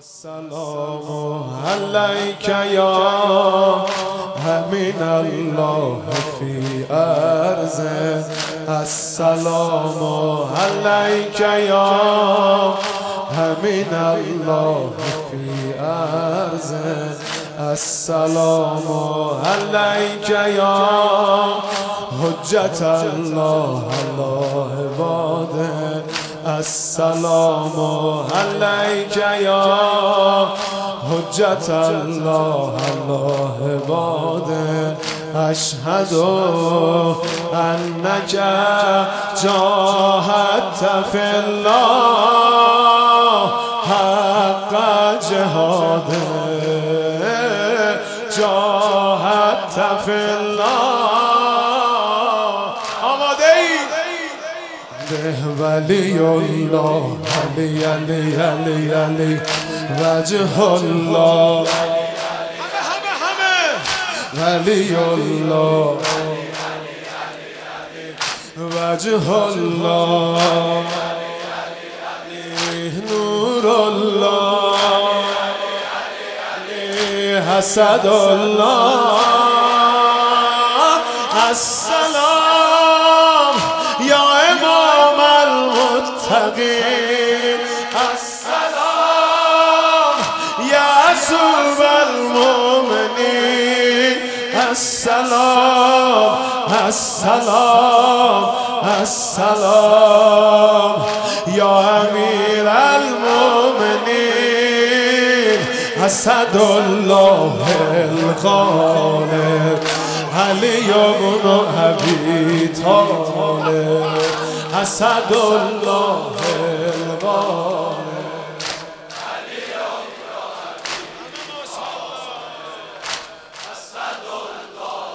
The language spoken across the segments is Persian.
السلام عليك يا أمين الله في أرضه. السلام عليك يا أمين الله في أرضه. السلام عليك يا حجة الله على عباده. السلام عليك يا حجة الله على عباده. أشهد أنك جاهدت في الله حق جهاده. جاهدت في الله. ولی الله علی علی علی علی وجه الله ولی الله وجه الله نور الله حسد الله. السلام یا امام المتقین. السلام یا عصوب المؤمنین. السلام السلام السلام یا امیر المؤمنین. اسد الله الغالب علی بن ابی طالب. اسد الله الغالب علی بن ابی طالب. اسد الله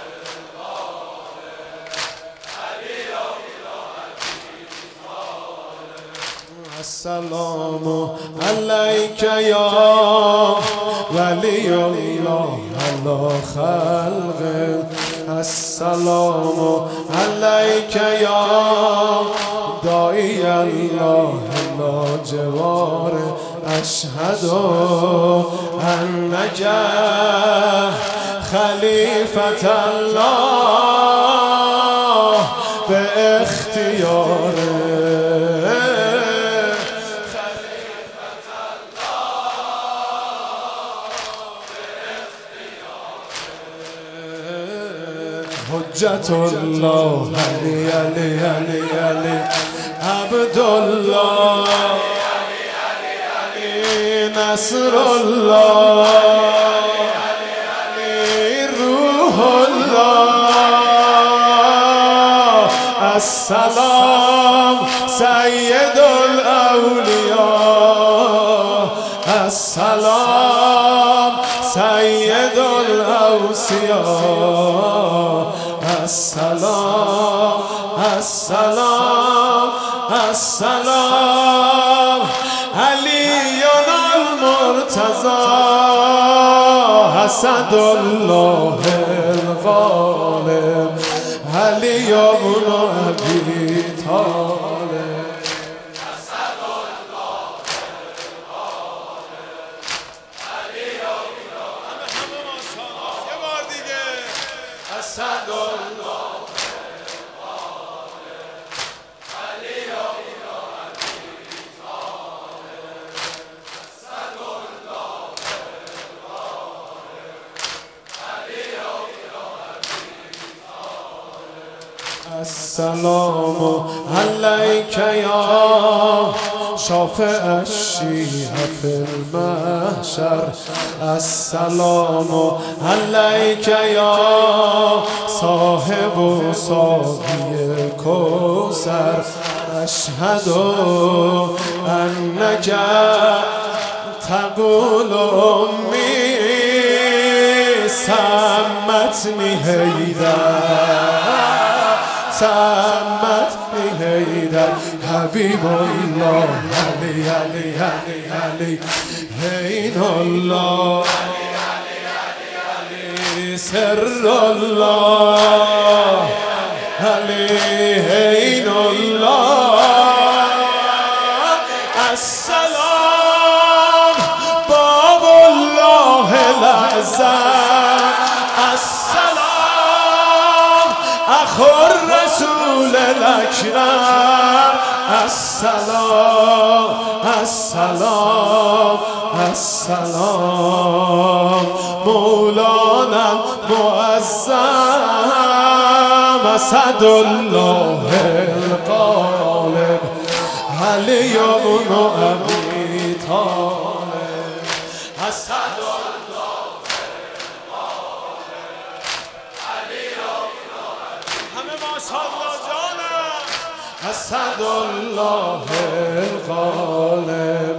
الغالب علی بن ابی طالب. السلام علیک یا ولی الله على خلقه. السلام عليك يا داعي الله إلى جواره. أشهد أنك خليفة الله باختياره. حجة الله علی علی علی علی عبد الله نصر الله روح الله. السلام سید الاولیاء. السلام سید الاوصیاء. السلام السلام السلام علی المرتضى. اسد الله الغالب علی بن ابی طالب. اسد الله الغالب علی بن ابی طالب. یه بار دیگه. اسد الله السلام عليك يا شافع الشيعة في المحشر. السلام عليك يا صاحب صافي الكوثر. أشهد أنك تقول أمي سمتني هيدا سمتني هيدا حبيب الله علي علي علي علي هين الله علي سر الله علي هين الله. السلام الاکرم السلام السلام السلام مولانا معظم اسد الله الغالب علی بن ابی طالب اسد الله الغالب علی بن همه ماشاءالله جانم اسد الله الغالب